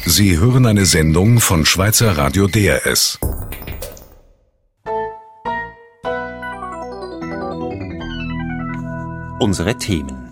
Sie hören eine Sendung von Schweizer Radio DRS. Unsere Themen.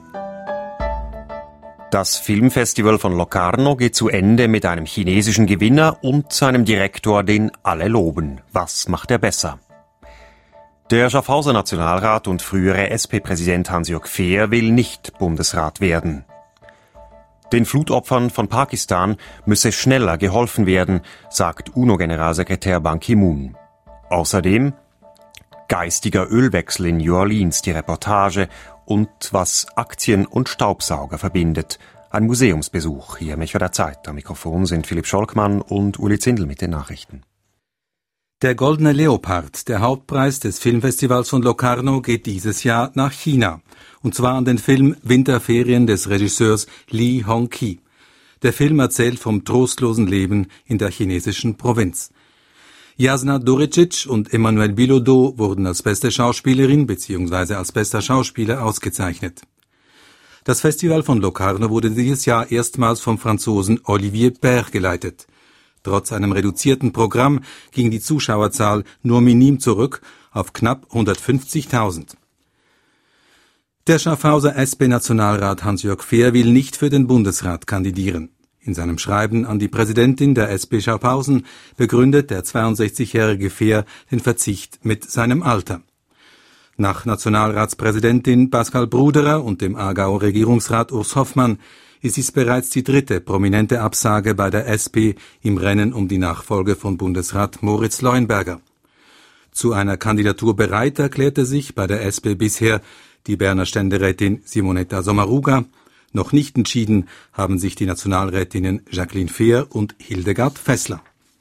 Das Filmfestival von Locarno geht zu Ende mit einem chinesischen Gewinner und seinem Direktor, den alle loben. Was macht er besser? Der Schaffhauser Nationalrat und frühere SP-Präsident Hans-Jörg Fehr will nicht Bundesrat werden. Den Flutopfern von Pakistan müsse schneller geholfen werden, sagt UNO-Generalsekretär Ban Ki-moon. Außerdem geistiger Ölwechsel in New Orleans, die Reportage und was Aktien und Staubsauger verbindet. Ein Museumsbesuch hier im Echo der Zeit. Am Mikrofon sind Philipp Scholkmann und Uli Zindel mit den Nachrichten. Der Goldene Leopard, der Hauptpreis des Filmfestivals von Locarno, geht dieses Jahr nach China. Und zwar an den Film Winterferien des Regisseurs Lee Hong-ki. Der Film erzählt vom trostlosen Leben in der chinesischen Provinz. Jasna Doricic und Emmanuel Bilodeau wurden als beste Schauspielerin bzw. als bester Schauspieler ausgezeichnet. Das Festival von Locarno wurde dieses Jahr erstmals vom Franzosen Olivier Père geleitet. Trotz einem reduzierten Programm ging die Zuschauerzahl nur minim zurück auf knapp 150.000. Der Schaffhauser SP-Nationalrat Hans-Jörg Fehr will nicht für den Bundesrat kandidieren. In seinem Schreiben an die Präsidentin der SP Schaffhausen begründet der 62-jährige Fehr den Verzicht mit seinem Alter. Nach Nationalratspräsidentin Pascal Bruderer und dem Aargauer Regierungsrat Urs Hoffmann ist dies bereits die dritte prominente Absage bei der SP im Rennen um die Nachfolge von Bundesrat Moritz Leuenberger. Zu einer Kandidatur bereit erklärte sich bei der SP bisher die Berner Ständerätin Simonetta Sommaruga. Noch nicht entschieden haben sich die Nationalrätinnen Jacqueline Fehr und Hildegard Fessler.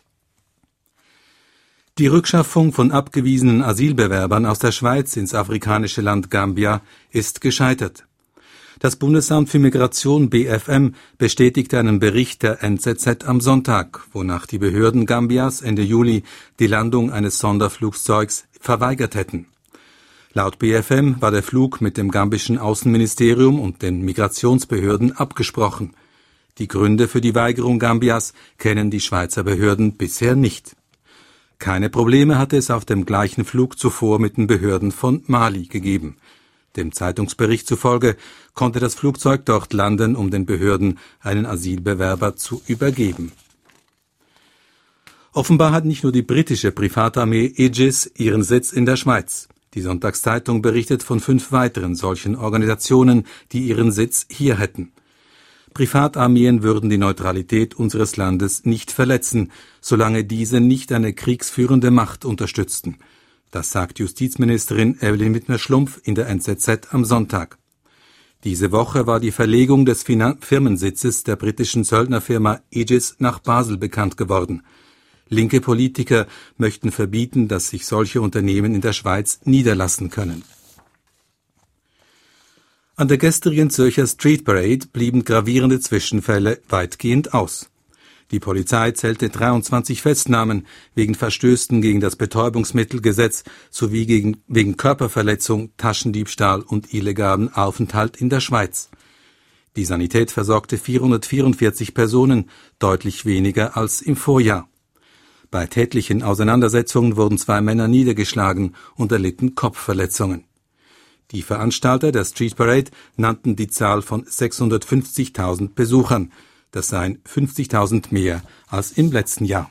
Die Rückschaffung von abgewiesenen Asylbewerbern aus der Schweiz ins afrikanische Land Gambia ist gescheitert. Das Bundesamt für Migration BFM bestätigte einen Bericht der NZZ am Sonntag, wonach die Behörden Gambias Ende Juli die Landung eines Sonderflugzeugs verweigert hätten. Laut BFM war der Flug mit dem gambischen Außenministerium und den Migrationsbehörden abgesprochen. Die Gründe für die Weigerung Gambias kennen die Schweizer Behörden bisher nicht. Keine Probleme hatte es auf dem gleichen Flug zuvor mit den Behörden von Mali gegeben. Dem Zeitungsbericht zufolge konnte das Flugzeug dort landen, um den Behörden einen Asylbewerber zu übergeben. Offenbar hat nicht nur die britische Privatarmee Aegis ihren Sitz in der Schweiz. Die Sonntagszeitung berichtet von 5 weiteren solchen Organisationen, die ihren Sitz hier hätten. Privatarmeen würden die Neutralität unseres Landes nicht verletzen, solange diese nicht eine kriegsführende Macht unterstützten. Das sagt Justizministerin Evelyn Wittmer-Schlumpf in der NZZ am Sonntag. Diese Woche war die Verlegung des Firmensitzes der britischen Söldnerfirma Aegis nach Basel bekannt geworden. Linke Politiker möchten verbieten, dass sich solche Unternehmen in der Schweiz niederlassen können. An der gestrigen Zürcher Street Parade blieben gravierende Zwischenfälle weitgehend aus. Die Polizei zählte 23 Festnahmen wegen Verstößen gegen das Betäubungsmittelgesetz sowie wegen Körperverletzung, Taschendiebstahl und illegalen Aufenthalt in der Schweiz. Die Sanität versorgte 444 Personen, deutlich weniger als im Vorjahr. Bei tätlichen Auseinandersetzungen wurden 2 Männer niedergeschlagen und erlitten Kopfverletzungen. Die Veranstalter der Street Parade nannten die Zahl von 650.000 Besuchern. Das seien 50.000 mehr als im letzten Jahr.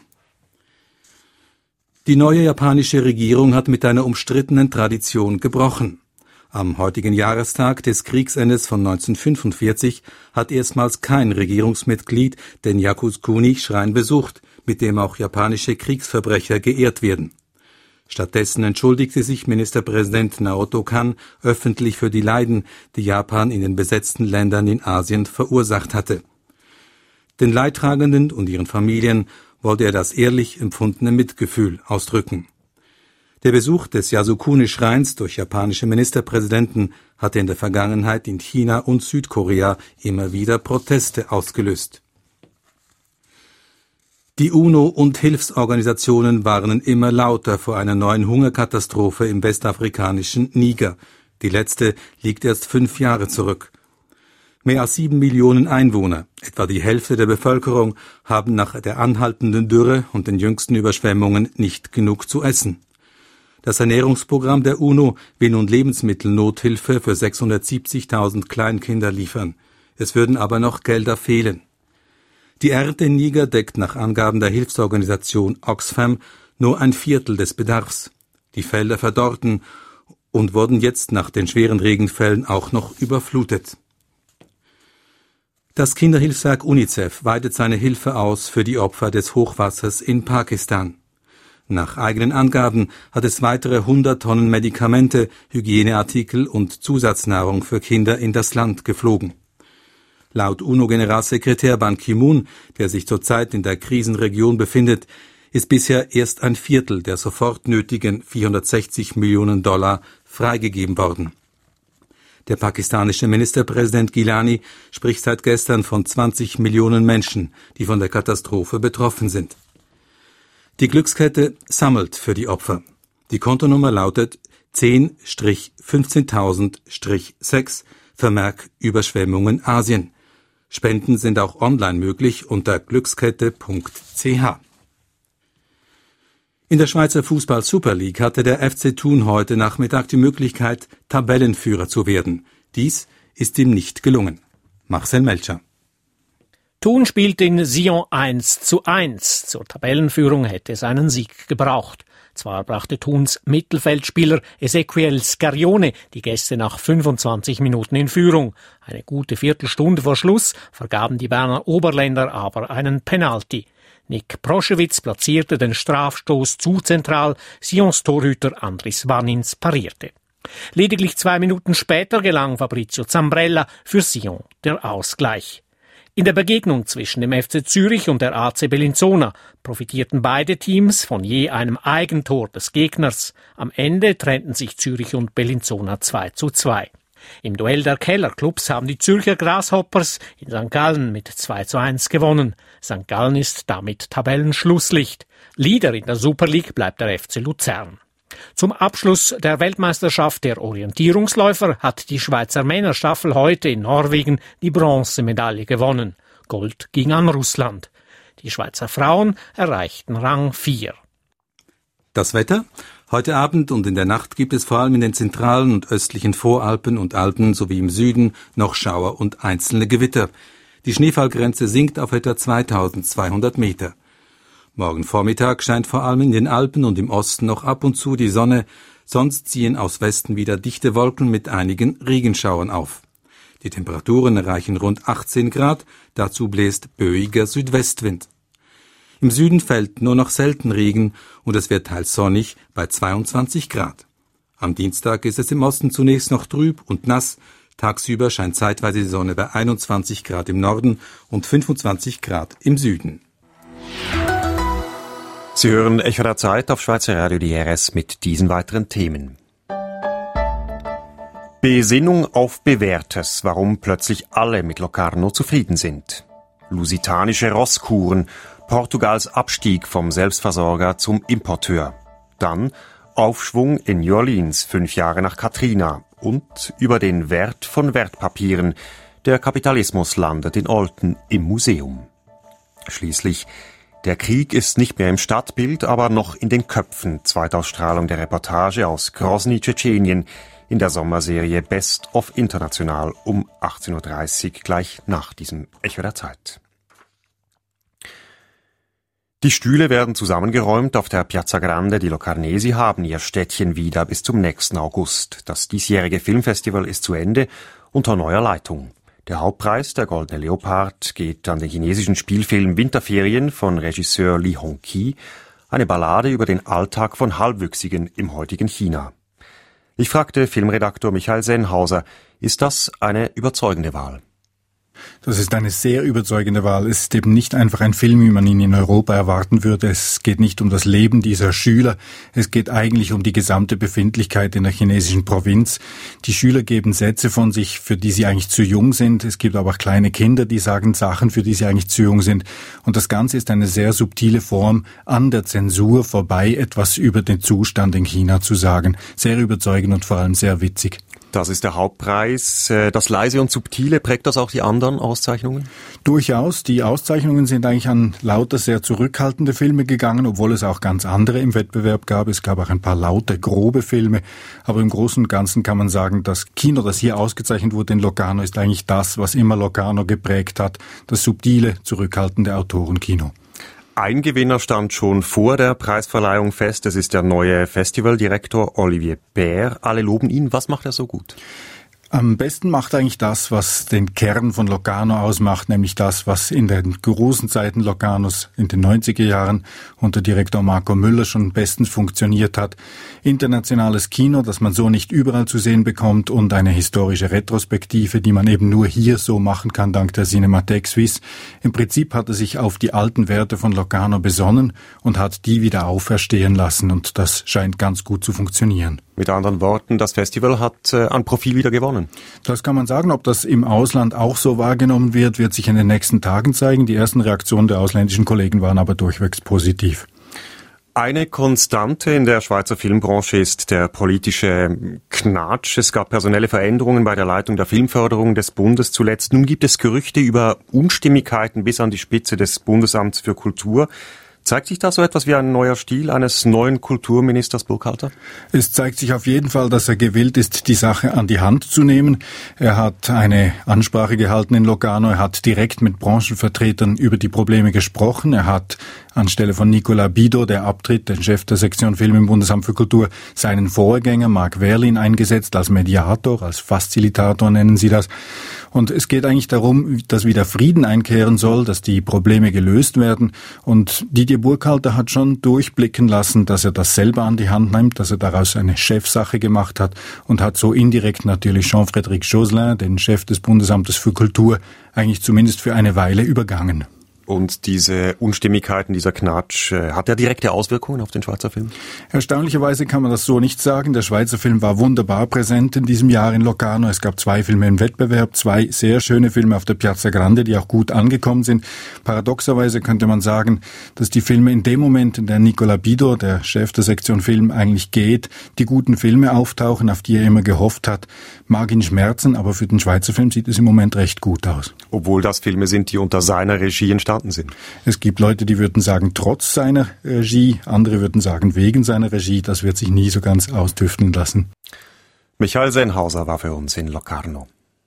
Die neue japanische Regierung hat mit einer umstrittenen Tradition gebrochen. Am heutigen Jahrestag des Kriegsendes von 1945 hat erstmals kein Regierungsmitglied den Yasukuni-Schrein besucht, mit dem auch japanische Kriegsverbrecher geehrt werden. Stattdessen entschuldigte sich Ministerpräsident Naoto Kan öffentlich für die Leiden, die Japan in den besetzten Ländern in Asien verursacht hatte. Den Leidtragenden und ihren Familien wollte er das ehrlich empfundene Mitgefühl ausdrücken. Der Besuch des Yasukuni-Schreins durch japanische Ministerpräsidenten hatte in der Vergangenheit in China und Südkorea immer wieder Proteste ausgelöst. Die UNO und Hilfsorganisationen warnen immer lauter vor einer neuen Hungerkatastrophe im westafrikanischen Niger. Die letzte liegt erst 5 Jahre zurück. Mehr als 7 Millionen Einwohner, etwa die Hälfte der Bevölkerung, haben nach der anhaltenden Dürre und den jüngsten Überschwemmungen nicht genug zu essen. Das Ernährungsprogramm der UNO will nun Lebensmittelnothilfe für 670.000 Kleinkinder liefern. Es würden aber noch Gelder fehlen. Die Ernte in Niger deckt nach Angaben der Hilfsorganisation Oxfam nur ein Viertel des Bedarfs. Die Felder verdorrten und wurden jetzt nach den schweren Regenfällen auch noch überflutet. Das Kinderhilfswerk UNICEF weitet seine Hilfe aus für die Opfer des Hochwassers in Pakistan. Nach eigenen Angaben hat es weitere 100 Tonnen Medikamente, Hygieneartikel und Zusatznahrung für Kinder in das Land geflogen. Laut UNO-Generalsekretär Ban Ki-moon, der sich zurzeit in der Krisenregion befindet, ist bisher erst ein Viertel der sofort nötigen $460 Millionen freigegeben worden. Der pakistanische Ministerpräsident Gilani spricht seit gestern von 20 Millionen Menschen, die von der Katastrophe betroffen sind. Die Glückskette sammelt für die Opfer. Die Kontonummer lautet 10-15.000-6, Vermerk Überschwemmungen Asien. Spenden sind auch online möglich unter glückskette.ch. In der Schweizer Fußball-Super League hatte der FC Thun heute Nachmittag die Möglichkeit, Tabellenführer zu werden. Dies ist ihm nicht gelungen. Marcel Melcher. Thun spielt in Sion 1:1. Zur Tabellenführung hätte es einen Sieg gebraucht. Zwar brachte Thuns Mittelfeldspieler Ezequiel Scarione die Gäste nach 25 Minuten in Führung. Eine gute Viertelstunde vor Schluss vergaben die Berner Oberländer aber einen Penalty. Nick Proschewitz platzierte den Strafstoß zu zentral, Sions Torhüter Andris Vanins parierte. Lediglich 2 Minuten später gelang Fabrizio Zambrella für Sion der Ausgleich. In der Begegnung zwischen dem FC Zürich und der AC Bellinzona profitierten beide Teams von je einem Eigentor des Gegners. Am Ende trennten sich Zürich und Bellinzona 2:2. Im Duell der Kellerclubs haben die Zürcher Grasshoppers in St. Gallen mit 2:1 gewonnen. St. Gallen ist damit Tabellenschlusslicht. Leader in der Super League bleibt der FC Luzern. Zum Abschluss der Weltmeisterschaft der Orientierungsläufer hat die Schweizer Männerstaffel heute in Norwegen die Bronzemedaille gewonnen. Gold ging an Russland. Die Schweizer Frauen erreichten Rang 4. Das Wetter? Heute Abend und in der Nacht gibt es vor allem in den zentralen und östlichen Voralpen und Alpen sowie im Süden noch Schauer und einzelne Gewitter. Die Schneefallgrenze sinkt auf etwa 2200 Meter. Morgen Vormittag scheint vor allem in den Alpen und im Osten noch ab und zu die Sonne, sonst ziehen aus Westen wieder dichte Wolken mit einigen Regenschauern auf. Die Temperaturen erreichen rund 18 Grad, dazu bläst böiger Südwestwind. Im Süden fällt nur noch selten Regen und es wird teils sonnig bei 22 Grad. Am Dienstag ist es im Osten zunächst noch trüb und nass. Tagsüber scheint zeitweise die Sonne bei 21 Grad im Norden und 25 Grad im Süden. Sie hören Echo der Zeit auf Schweizer Radio DRS mit diesen weiteren Themen. Besinnung auf Bewährtes, warum plötzlich alle mit Locarno zufrieden sind. Lusitanische Rosskuren, Portugals Abstieg vom Selbstversorger zum Importeur. Dann Aufschwung in New Orleans 5 Jahre nach Katrina und über den Wert von Wertpapieren. Der Kapitalismus landet in Olten im Museum. Schließlich der Krieg ist nicht mehr im Stadtbild, aber noch in den Köpfen. Zweitausstrahlung der Reportage aus Grozny, Tschetschenien, in der Sommerserie Best of International um 18.30 Uhr, gleich nach diesem Echo der Zeit. Die Stühle werden zusammengeräumt auf der Piazza Grande. Die Locarnesi haben ihr Städtchen wieder bis zum nächsten August. Das diesjährige Filmfestival ist zu Ende unter neuer Leitung. Der Hauptpreis, der Goldene Leopard, geht an den chinesischen Spielfilm Winterferien von Regisseur Li Hongqi, eine Ballade über den Alltag von Halbwüchsigen im heutigen China. Ich fragte Filmredaktor Michael Sennhauser, ist das eine überzeugende Wahl? Das ist eine sehr überzeugende Wahl. Es ist eben nicht einfach ein Film, wie man ihn in Europa erwarten würde. Es geht nicht um das Leben dieser Schüler. Es geht eigentlich um die gesamte Befindlichkeit in der chinesischen Provinz. Die Schüler geben Sätze von sich, für die sie eigentlich zu jung sind. Es gibt aber auch kleine Kinder, die sagen Sachen, für die sie eigentlich zu jung sind. Und das Ganze ist eine sehr subtile Form, an der Zensur vorbei etwas über den Zustand in China zu sagen. Sehr überzeugend und vor allem sehr witzig. Das ist der Hauptpreis. Das Leise und Subtile, prägt das auch die anderen Auszeichnungen? Durchaus. Die Auszeichnungen sind eigentlich an lauter sehr zurückhaltende Filme gegangen, obwohl es auch ganz andere im Wettbewerb gab. Es gab auch ein paar laute, grobe Filme. Aber im Großen und Ganzen kann man sagen, das Kino, das hier ausgezeichnet wurde in Locarno, ist eigentlich das, was immer Locarno geprägt hat. Das subtile, zurückhaltende Autorenkino. Ein Gewinner stand schon vor der Preisverleihung fest. Es ist der neue Festivaldirektor Olivier Bär. Alle loben ihn. Was macht er so gut? Am besten macht eigentlich das, was den Kern von Locarno ausmacht, nämlich das, was in den großen Zeiten Locarnos in den 90er Jahren unter Direktor Marco Müller schon bestens funktioniert hat. Internationales Kino, das man so nicht überall zu sehen bekommt, und eine historische Retrospektive, die man eben nur hier so machen kann, dank der Cinémathèque Suisse. Im Prinzip hat er sich auf die alten Werte von Locarno besonnen und hat die wieder auferstehen lassen, und das scheint ganz gut zu funktionieren. Mit anderen Worten, das Festival hat an Profil wieder gewonnen. Das kann man sagen. Ob das im Ausland auch so wahrgenommen wird, wird sich in den nächsten Tagen zeigen. Die ersten Reaktionen der ausländischen Kollegen waren aber durchwegs positiv. Eine Konstante in der Schweizer Filmbranche ist der politische Knatsch. Es gab personelle Veränderungen bei der Leitung der Filmförderung des Bundes zuletzt. Nun gibt es Gerüchte über Unstimmigkeiten bis an die Spitze des Bundesamts für Kultur. Zeigt sich da so etwas wie ein neuer Stil eines neuen Kulturministers Burkhalter? Es zeigt sich auf jeden Fall, dass er gewillt ist, die Sache an die Hand zu nehmen. Er hat eine Ansprache gehalten in Locarno. Er hat direkt mit Branchenvertretern über die Probleme gesprochen. Er hat anstelle von Nicolas Bido, der abtritt, den Chef der Sektion Film im Bundesamt für Kultur, seinen Vorgänger Marc Werlin eingesetzt als Mediator, als Facilitator nennen sie das. Und es geht eigentlich darum, dass wieder Frieden einkehren soll, dass die Probleme gelöst werden. Und Didier Burkhalter hat schon durchblicken lassen, dass er das selber an die Hand nimmt, dass er daraus eine Chefsache gemacht hat und hat so indirekt natürlich Jean-Frédéric Josselin, den Chef des Bundesamtes für Kultur, eigentlich zumindest für eine Weile übergangen. Und diese Unstimmigkeiten, dieser Knatsch, hat er direkte Auswirkungen auf den Schweizer Film? Erstaunlicherweise kann man das so nicht sagen. Der Schweizer Film war wunderbar präsent in diesem Jahr in Locarno. Es gab 2 Filme im Wettbewerb, 2 sehr schöne Filme auf der Piazza Grande, die auch gut angekommen sind. Paradoxerweise könnte man sagen, dass die Filme in dem Moment, in der Nicolas Bido, der Chef der Sektion Film, eigentlich geht, die guten Filme auftauchen, auf die er immer gehofft hat. Mag ihn schmerzen, aber für den Schweizer Film sieht es im Moment recht gut aus. Obwohl das Filme sind, die unter seiner Regie entstanden sind. Es gibt Leute, die würden sagen, trotz seiner Regie, andere würden sagen, wegen seiner Regie. Das wird sich nie so ganz austüfteln lassen. Michael Sennhauser war für uns in Locarno.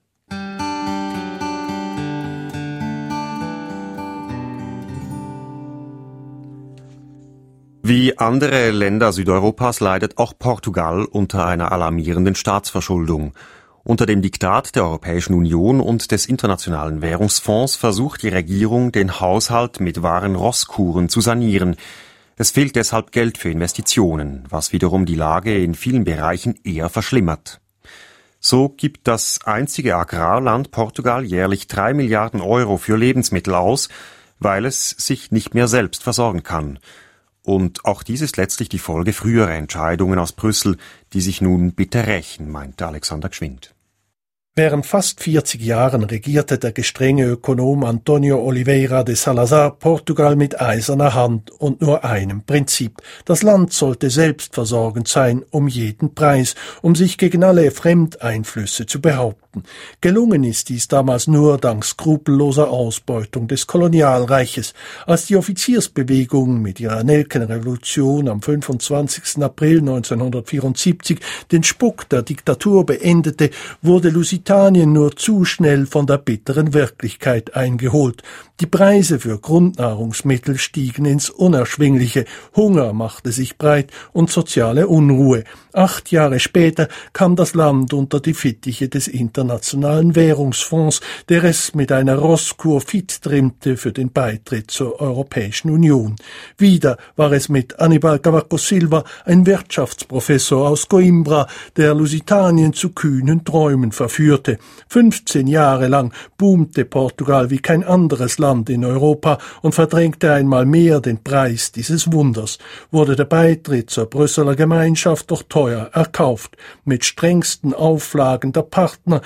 Wie andere Länder Südeuropas leidet auch Portugal unter einer alarmierenden Staatsverschuldung. Unter dem Diktat der Europäischen Union und des Internationalen Währungsfonds versucht die Regierung, den Haushalt mit wahren Rosskuren zu sanieren. Es fehlt deshalb Geld für Investitionen, was wiederum die Lage in vielen Bereichen eher verschlimmert. So gibt das einzige Agrarland Portugal jährlich 3 Milliarden Euro für Lebensmittel aus, weil es sich nicht mehr selbst versorgen kann. Und auch dies ist letztlich die Folge früherer Entscheidungen aus Brüssel, die sich nun bitter rächen, meinte Alexander Gschwind. Während fast 40 Jahren regierte der gestrenge Ökonom Antonio Oliveira de Salazar Portugal mit eiserner Hand und nur einem Prinzip. Das Land sollte selbstversorgend sein, um jeden Preis, um sich gegen alle Fremdeinflüsse zu behaupten. Gelungen ist dies damals nur dank skrupelloser Ausbeutung des Kolonialreiches. Als die Offiziersbewegung mit ihrer Nelkenrevolution am 25. April 1974 den Spuck der Diktatur beendete, wurde Lusitanien nur zu schnell von der bitteren Wirklichkeit eingeholt. Die Preise für Grundnahrungsmittel stiegen ins Unerschwingliche, Hunger machte sich breit und soziale Unruhe. 8 Jahre später kam das Land unter die Fittiche des Internationalen Währungsfonds, der es mit einer Rosskur fit trimmte für den Beitritt zur Europäischen Union. Wieder war es mit Aníbal Cavaco Silva, ein Wirtschaftsprofessor aus Coimbra, der Lusitanien zu kühnen Träumen verführte. 15 Jahre lang boomte Portugal wie kein anderes Land in Europa und verdrängte einmal mehr den Preis dieses Wunders. Wurde der Beitritt zur Brüsseler Gemeinschaft doch teuer erkauft. Mit strengsten Auflagen der Partner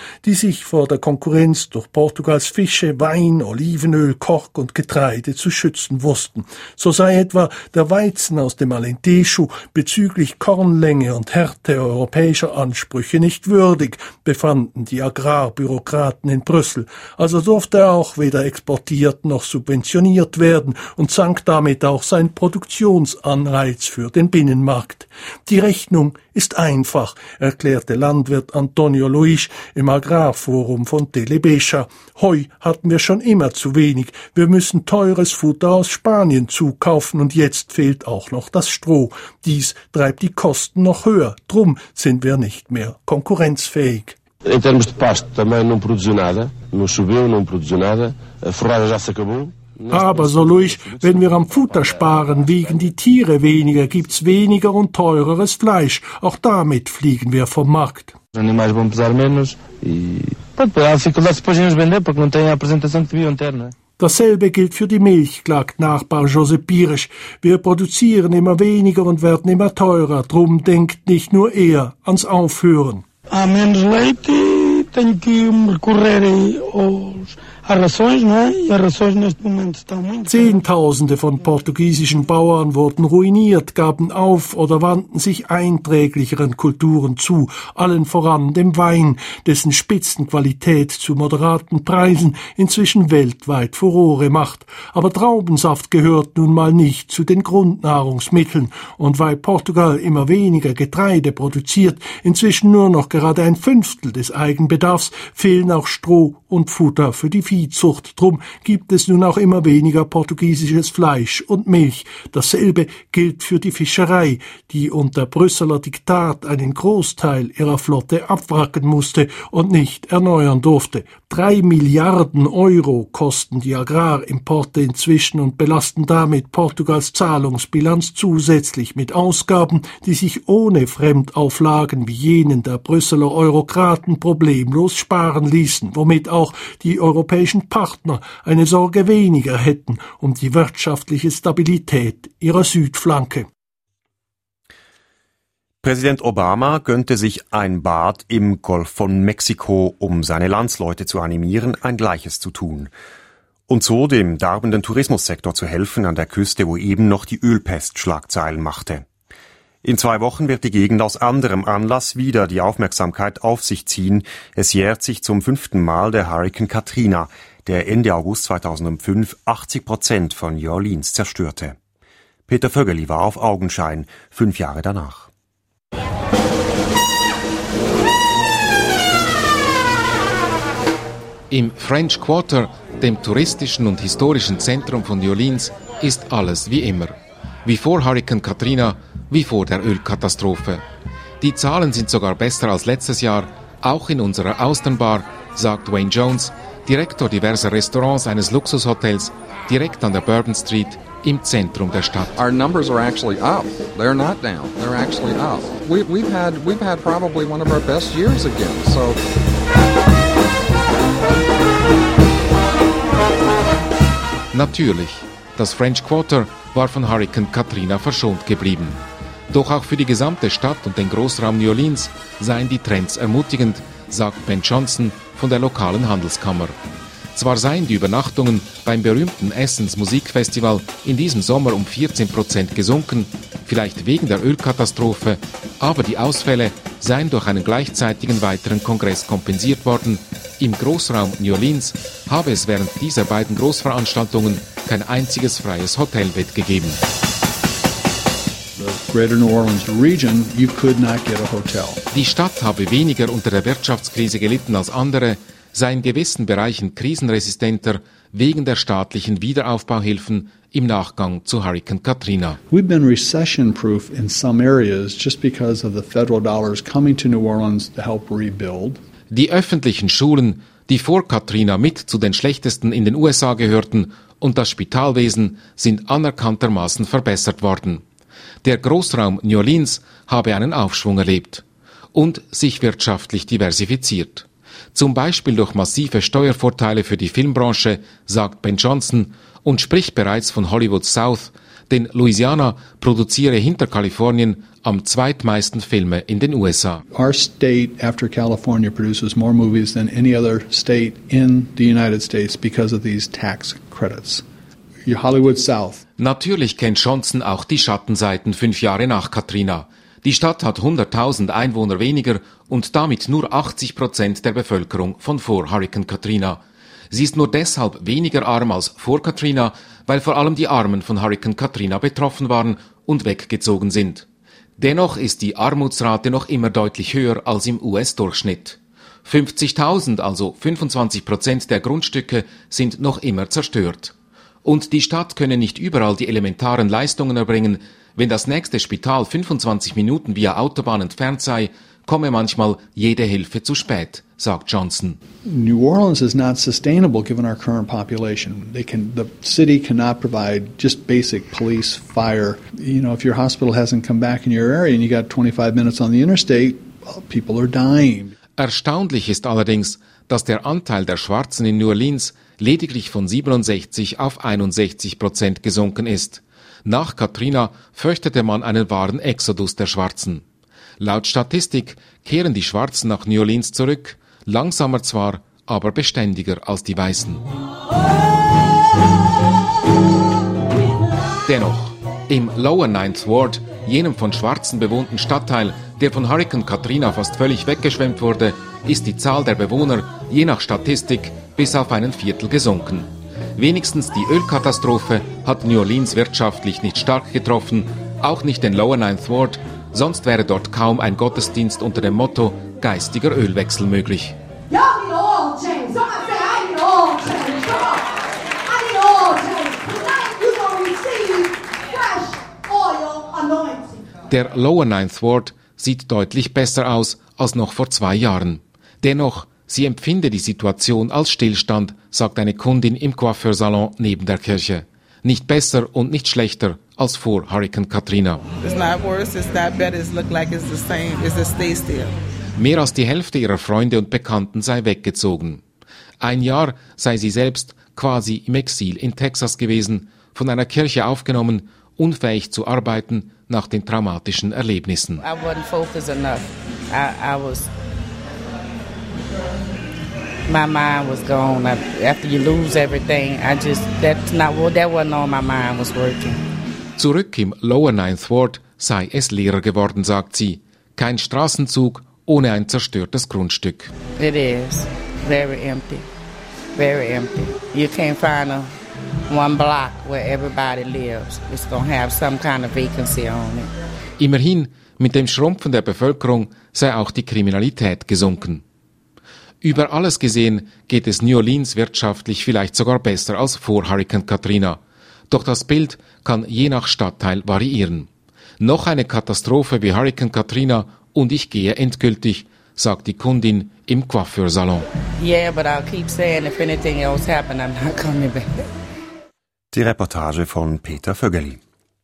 die sich vor der Konkurrenz durch Portugals Fische, Wein, Olivenöl, Kork und Getreide zu schützen wussten. So sei etwa der Weizen aus dem Alentejo bezüglich Kornlänge und Härte europäischer Ansprüche nicht würdig, befanden die Agrarbürokraten in Brüssel. Also durfte er auch weder exportiert noch subventioniert werden und sank damit auch sein Produktionsanreiz für den Binnenmarkt. Die Rechnung ist einfach, erklärte Landwirt Antonio Luis im Agrarforum von Telebescha. Heu hatten wir schon immer zu wenig. Wir müssen teures Futter aus Spanien zukaufen und jetzt fehlt auch noch das Stroh. Dies treibt die Kosten noch höher. Drum sind wir nicht mehr konkurrenzfähig. Em termos de pasto também não produziu nada, não choveu, não produziu nada, a forragem já se acabou. Aber so Luis, wenn wir am Futter sparen, wiegen die Tiere weniger, gibt's weniger und teureres Fleisch. Auch damit fliegen wir vom Markt. Os animais vão pesar menos e há dificuldade depois em os vender porque não têm a apresentação que deviam ter, né? Dasselbe gilt für die Milch, klagt Nachbar Josep Pires. Wir produzieren immer weniger und werden immer teurer. Drum denkt nicht nur er ans Aufhören. Há menos leite, tenho que recorrer às rações, não é? E as rações neste momento estão muito... Zehntausende von portugiesischen Bauern wurden ruiniert, gaben auf oder wandten sich einträglicheren Kulturen zu, allen voran dem Wein, dessen Spitzenqualität zu moderaten Preisen inzwischen weltweit Furore macht. Aber Traubensaft gehört nun mal nicht zu den Grundnahrungsmitteln. Und weil Portugal immer weniger Getreide produziert, inzwischen nur noch gerade 1/5 des Eigenbedarfs, fehlen auch Stroh und Futter für die Viehzucht. Drum gibt es nun auch immer weniger portugiesisches Fleisch und Milch. Dasselbe gilt für die Fischerei, die unter Brüsseler Diktat einen Großteil ihrer Flotte abwracken musste und nicht erneuern durfte. 3 Milliarden Euro kosten die Agrarimporte inzwischen und belasten damit Portugals Zahlungsbilanz zusätzlich mit Ausgaben, die sich ohne Fremdauflagen wie jenen der Brüsseler Eurokraten problemlos sparen ließen, womit auch die europäischen Partner eine Sorge weniger hätten um die wirtschaftliche Stabilität ihrer Südflanke. Präsident Obama gönnte sich ein Bad im Golf von Mexiko, um seine Landsleute zu animieren, ein Gleiches zu tun. Und so dem darbenden Tourismussektor zu helfen an der Küste, wo eben noch die Ölpest Schlagzeilen machte. In 2 Wochen wird die Gegend aus anderem Anlass wieder die Aufmerksamkeit auf sich ziehen. Es jährt sich zum 5. Mal der Hurrikan Katrina, der Ende August 2005 80% von New Orleans zerstörte. Peter Vögeli war auf Augenschein, 5 Jahre danach. Im French Quarter, dem touristischen und historischen Zentrum von New Orleans, ist alles wie immer. Wie vor Hurrikan Katrina, wie vor der Ölkatastrophe. Die Zahlen sind sogar besser als letztes Jahr, auch in unserer Austernbar, sagt Wayne Jones, Direktor diverser Restaurants eines Luxushotels direkt an der Bourbon Street im Zentrum der Stadt. Our numbers are actually up. They're not down. They're actually up. We've had probably one of our best years again. So Natürlich, das French Quarter war von Hurrikan Katrina verschont geblieben. Doch auch für die gesamte Stadt und den Großraum New Orleans seien die Trends ermutigend, sagt Ben Johnson von der lokalen Handelskammer. Zwar seien die Übernachtungen beim berühmten Essence Musikfestival in diesem Sommer um 14% gesunken, vielleicht wegen der Ölkatastrophe, aber die Ausfälle seien durch einen gleichzeitigen weiteren Kongress kompensiert worden. Im Großraum New Orleans habe es während dieser beiden Großveranstaltungen kein einziges freies Hotelbett gegeben. Greater New Orleans region, you could not get a hotel. Die Stadt habe weniger unter der Wirtschaftskrise gelitten als andere, sei in gewissen Bereichen krisenresistenter wegen der staatlichen Wiederaufbauhilfen im Nachgang zu Hurrikan Katrina. We've been recession-proof in some areas just because of the federal dollars coming to New Orleans to help rebuild. Die öffentlichen Schulen, die vor Katrina mit zu den schlechtesten in den USA gehörten, und das Spitalwesen sind anerkanntermaßen verbessert worden. Der Großraum New Orleans habe einen Aufschwung erlebt und sich wirtschaftlich diversifiziert. Zum Beispiel durch massive Steuervorteile für die Filmbranche, sagt Ben Johnson, und spricht bereits von Hollywood South, denn Louisiana produziere hinter Kalifornien am zweitmeisten Filme in den USA. Our state, after California, produces more movies than any other state in the United States because of these tax credits. Hollywood South. Natürlich kennt Johnson auch die Schattenseiten 5 Jahre nach Katrina. Die Stadt hat 100.000 Einwohner weniger und damit nur 80% der Bevölkerung von vor Hurrikan Katrina. Sie ist nur deshalb weniger arm als vor Katrina, weil vor allem die Armen von Hurrikan Katrina betroffen waren und weggezogen sind. Dennoch ist die Armutsrate noch immer deutlich höher als im US-Durchschnitt. 50.000, also 25% der Grundstücke, sind noch immer zerstört. Und die Stadt könne nicht überall die elementaren Leistungen erbringen. Wenn das nächste Spital 25 Minuten via Autobahn entfernt sei, komme manchmal jede Hilfe zu spät, sagt Johnson. New Orleans is not sustainable given our current population. The city cannot provide just basic police, fire. You know, if your hospital hasn't come back in your area and you got 25 minutes on the interstate, well, people are dying. Erstaunlich ist allerdings, dass der Anteil der Schwarzen in New Orleans lediglich von 67 auf 61% gesunken ist. Nach Katrina fürchtete man einen wahren Exodus der Schwarzen. Laut Statistik kehren die Schwarzen nach New Orleans zurück, langsamer zwar, aber beständiger als die Weißen. Dennoch, im Lower Ninth Ward, jenem von Schwarzen bewohnten Stadtteil, der von Hurrikan Katrina fast völlig weggeschwemmt wurde, ist die Zahl der Bewohner, je nach Statistik, bis auf ein Viertel gesunken. Wenigstens die Ölkatastrophe hat New Orleans wirtschaftlich nicht stark getroffen, auch nicht den Lower Ninth Ward, sonst wäre dort kaum ein Gottesdienst unter dem Motto geistiger Ölwechsel möglich. Der Lower Ninth Ward sieht deutlich besser aus als noch vor 2 Jahren. Dennoch, sie empfinde die Situation als Stillstand, sagt eine Kundin im Coiffeursalon neben der Kirche. Nicht besser und nicht schlechter als vor Hurrikan Katrina. Mehr als die Hälfte ihrer Freunde und Bekannten sei weggezogen. 1 Jahr sei sie selbst quasi im Exil in Texas gewesen, von einer Kirche aufgenommen, unfähig zu arbeiten nach den traumatischen Erlebnissen. I wasn't focused enough. My mind was gone. After you lose everything, that wasn't all my mind was working. Zurück im Lower Ninth Ward sei es leerer geworden, sagt sie. Kein Straßenzug ohne ein zerstörtes Grundstück. It is very empty, very empty. You can't find one block where everybody lives. It's gonna have some kind of vacancy on it. Immerhin, mit dem Schrumpfen der Bevölkerung sei auch die Kriminalität gesunken. Über alles gesehen geht es New Orleans wirtschaftlich vielleicht sogar besser als vor Hurrikan Katrina. Doch das Bild kann je nach Stadtteil variieren. Noch eine Katastrophe wie Hurrikan Katrina und ich gehe endgültig, sagt die Kundin im Coiffeursalon. Yeah, but I'll keep saying if anything else happens, I'm not coming back. Die Reportage von Peter Vögeli.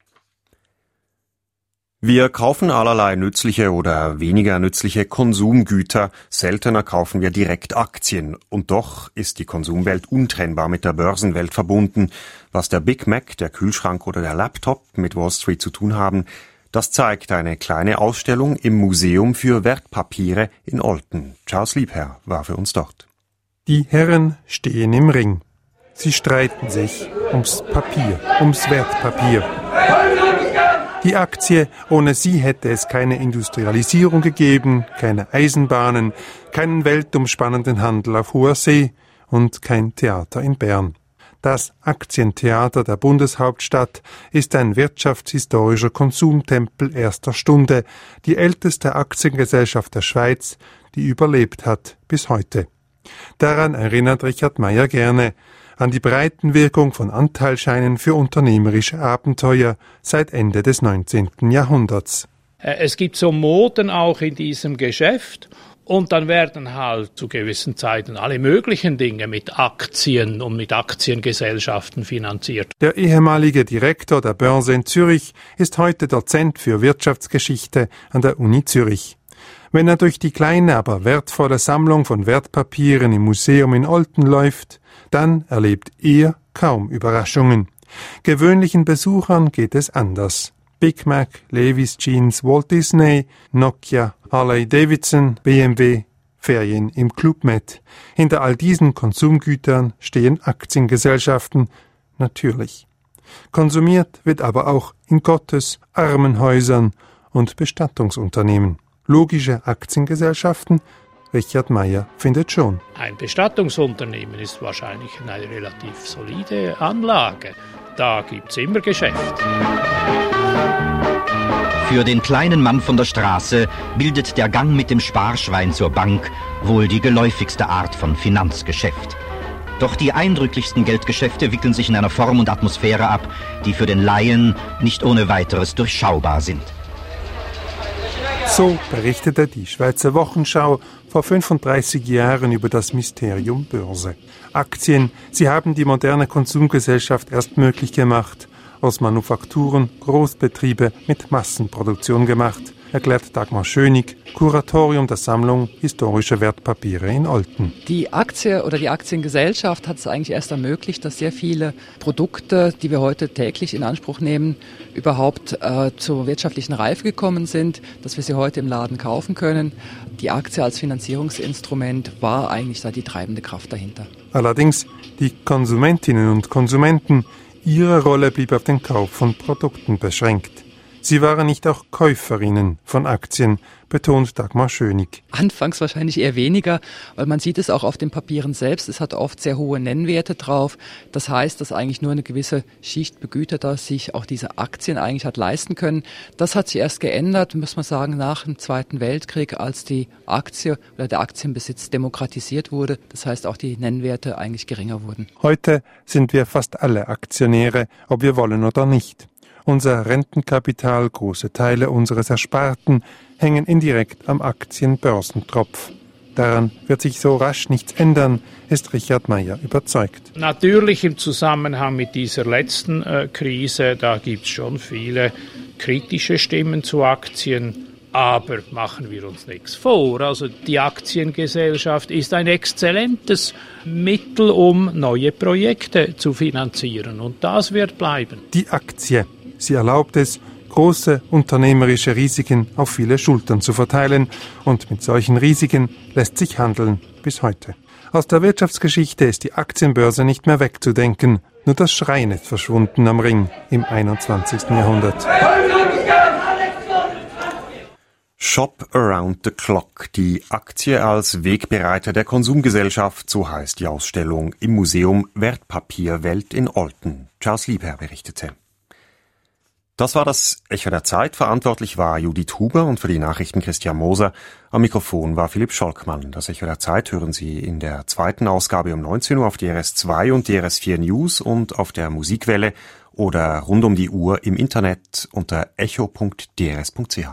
Wir kaufen allerlei nützliche oder weniger nützliche Konsumgüter, seltener kaufen wir direkt Aktien. Und doch ist die Konsumwelt untrennbar mit der Börsenwelt verbunden. Was der Big Mac, der Kühlschrank oder der Laptop mit Wall Street zu tun haben, das zeigt eine kleine Ausstellung im Museum für Wertpapiere in Olten. Charles Liebherr war für uns dort. Die Herren stehen im Ring. Sie streiten sich ums Papier, ums Wertpapier. Die Aktie, ohne sie hätte es keine Industrialisierung gegeben, keine Eisenbahnen, keinen weltumspannenden Handel auf hoher See und kein Theater in Bern. Das Aktientheater der Bundeshauptstadt ist ein wirtschaftshistorischer Konsumtempel erster Stunde, die älteste Aktiengesellschaft der Schweiz, die überlebt hat bis heute. Daran erinnert Richard Meyer gerne, an die Breitenwirkung von Anteilsscheinen für unternehmerische Abenteuer seit Ende des 19. Jahrhunderts. Es gibt so Moden auch in diesem Geschäft und dann werden halt zu gewissen Zeiten alle möglichen Dinge mit Aktien und mit Aktiengesellschaften finanziert. Der ehemalige Direktor der Börse in Zürich ist heute Dozent für Wirtschaftsgeschichte an der Uni Zürich. Wenn er durch die kleine, aber wertvolle Sammlung von Wertpapieren im Museum in Olten läuft, dann erlebt er kaum Überraschungen. Gewöhnlichen Besuchern geht es anders. Big Mac, Levi's Jeans, Walt Disney, Nokia, Harley Davidson, BMW, Ferien im Club Med. Hinter all diesen Konsumgütern stehen Aktiengesellschaften, natürlich. Konsumiert wird aber auch in Gottes, Armenhäusern und Bestattungsunternehmen. Logische Aktiengesellschaften? Richard Meyer findet schon. Ein Bestattungsunternehmen ist wahrscheinlich eine relativ solide Anlage. Da gibt's immer Geschäft. Für den kleinen Mann von der Straße bildet der Gang mit dem Sparschwein zur Bank wohl die geläufigste Art von Finanzgeschäft. Doch die eindrücklichsten Geldgeschäfte wickeln sich in einer Form und Atmosphäre ab, die für den Laien nicht ohne weiteres durchschaubar sind. So berichtete die Schweizer Wochenschau vor 35 Jahren über das Mysterium Börse. Aktien, sie haben die moderne Konsumgesellschaft erst möglich gemacht, aus Manufakturen Großbetriebe mit Massenproduktion gemacht, erklärt Dagmar Schönig, Kuratorium der Sammlung Historische Wertpapiere in Olten. Die Aktie oder die Aktiengesellschaft hat es eigentlich erst ermöglicht, dass sehr viele Produkte, die wir heute täglich in Anspruch nehmen, überhaupt zur wirtschaftlichen Reife gekommen sind, dass wir sie heute im Laden kaufen können. Die Aktie als Finanzierungsinstrument war eigentlich da die treibende Kraft dahinter. Allerdings die Konsumentinnen und Konsumenten, ihre Rolle blieb auf den Kauf von Produkten beschränkt. Sie waren nicht auch Käuferinnen von Aktien, betont Dagmar Schönig. Anfangs wahrscheinlich eher weniger, weil man sieht es auch auf den Papieren selbst. Es hat oft sehr hohe Nennwerte drauf. Das heißt, dass eigentlich nur eine gewisse Schicht Begüterter sich auch diese Aktien eigentlich hat leisten können. Das hat sich erst geändert, muss man sagen, nach dem Zweiten Weltkrieg, als die Aktie oder der Aktienbesitz demokratisiert wurde. Das heißt, auch die Nennwerte eigentlich geringer wurden. Heute sind wir fast alle Aktionäre, ob wir wollen oder nicht. Unser Rentenkapital, große Teile unseres Ersparten hängen indirekt am Aktienbörsentropf. Daran wird sich so rasch nichts ändern, ist Richard Meyer überzeugt. Natürlich im Zusammenhang mit dieser letzten Krise, da gibt es schon viele kritische Stimmen zu Aktien. Aber machen wir uns nichts vor. Also die Aktiengesellschaft ist ein exzellentes Mittel, um neue Projekte zu finanzieren. Und das wird bleiben. Die Aktie. Sie erlaubt es, große unternehmerische Risiken auf viele Schultern zu verteilen. Und mit solchen Risiken lässt sich handeln bis heute. Aus der Wirtschaftsgeschichte ist die Aktienbörse nicht mehr wegzudenken. Nur das Schreien ist verschwunden am Ring im 21. Jahrhundert. Shop around the clock, die Aktie als Wegbereiter der Konsumgesellschaft, so heißt die Ausstellung im Museum Wertpapierwelt in Olten. Charles Liebherr berichtete. Das war das Echo der Zeit. Verantwortlich war Judith Huber und für die Nachrichten Christian Moser. Am Mikrofon war Philipp Scholkmann. Das Echo der Zeit hören Sie in der zweiten Ausgabe um 19 Uhr auf DRS2 und DRS4 News und auf der Musikwelle oder rund um die Uhr im Internet unter echo.drs.ch.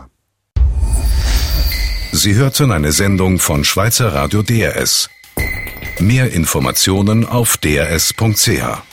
Sie hörten eine Sendung von Schweizer Radio DRS. Mehr Informationen auf drs.ch.